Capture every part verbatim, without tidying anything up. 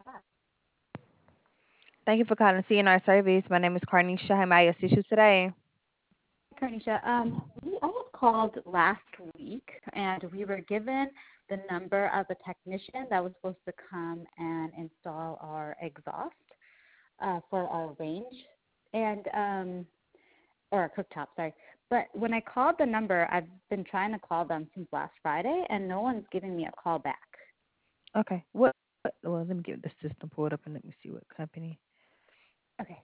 Thank you for calling C N R Service. My name is Carnisha. How may I assist you today? Hi, Karnisha. Um, we I had called last week, and we were given the number of a technician that was supposed to come and install our exhaust uh, for our range and um, or our cooktop. Sorry, but when I called the number, I've been trying to call them since last Friday, and no one's giving me a call back. Okay. What? Well, let me get the system pulled up and let me see what company. Okay.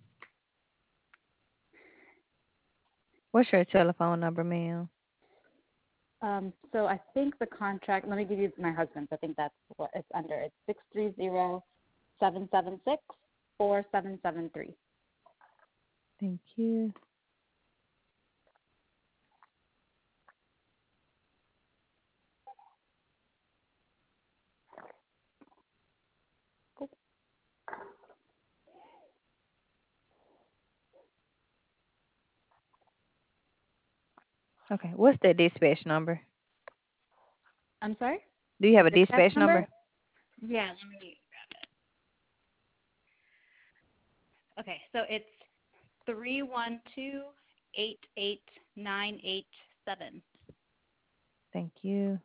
What's your telephone number, ma'am? Um, so I think the contract. Let me give you my husband's. I think that's what it's under. It's six three zero seven seven six four seven seven three. Thank you. Okay. What's the dispatch number? I'm sorry. Do you have a Dispatch dispatch number? number? Yeah, let me grab it. Okay, so it's three one two eight eight nine eight seven. Thank you.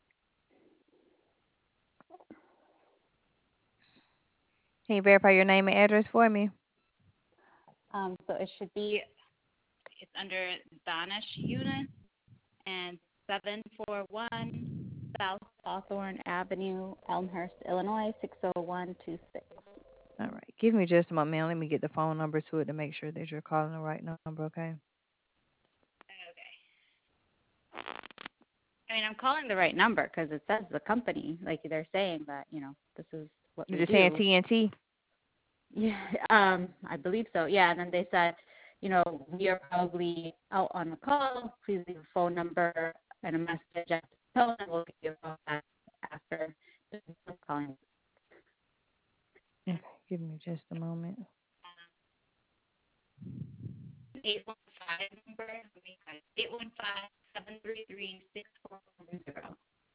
Can you verify your name and address for me? Um, so it should be it's under Danish unit and seven four one South Hawthorne Avenue, Elmhurst, Illinois six oh one two six. All right. Give me just a moment, ma'am. Let me get the phone number to it to make sure that you're calling the right number, okay? Okay. I mean, I'm calling the right number because it says the company. Like they're saying that you know this is what You're we just saying do. T N T? Yeah, um, I believe so. Yeah, and then they said, you know, we are probably out on a call. Please leave a phone number and a message at the tone, and we'll give you a call back after calling. Okay. Give me just a moment. Eight one five number. Eight one five seven three three six four zero.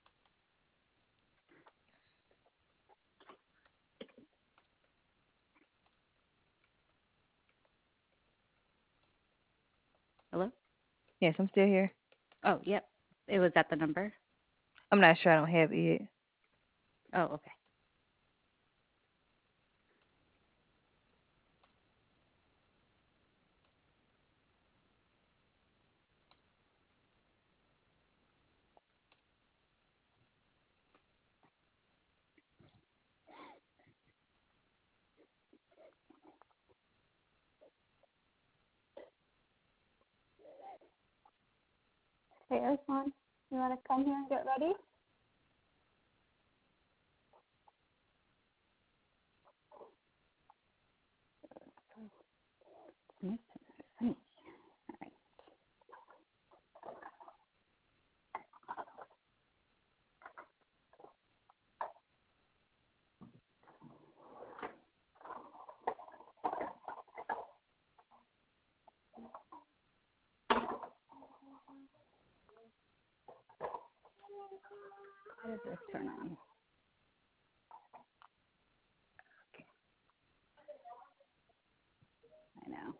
Hello. Yes, I'm still here. Oh, yep. It was at the number. I'm not sure. I don't have it yet. Oh, okay. Hey, Ersan, you want to come here and get ready? How does this turn on? I know.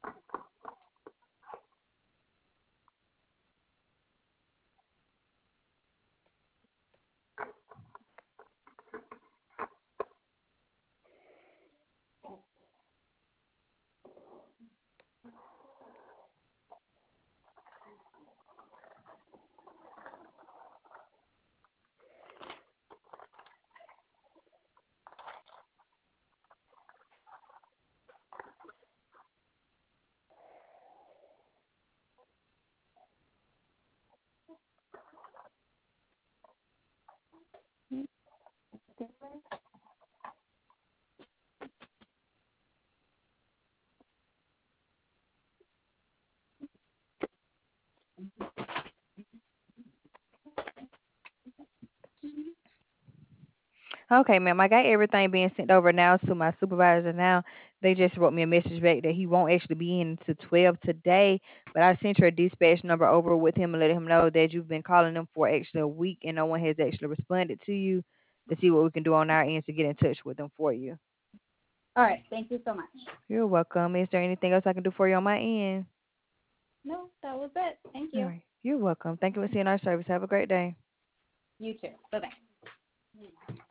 Okay, ma'am. I got everything being sent over now to my supervisor now. They just wrote me a message back that he won't actually be in to twelve today, but I sent your dispatch number over with him and let him know that you've been calling them for actually a week and no one has actually responded to you. to see what we can do on our end to get in touch with them for you. All right. Thank you so much. You're welcome. Is there anything else I can do for you on my end? No, that was it. Thank All you. right. You're welcome. Thank you for seeing our service. Have a great day. You too. Bye bye.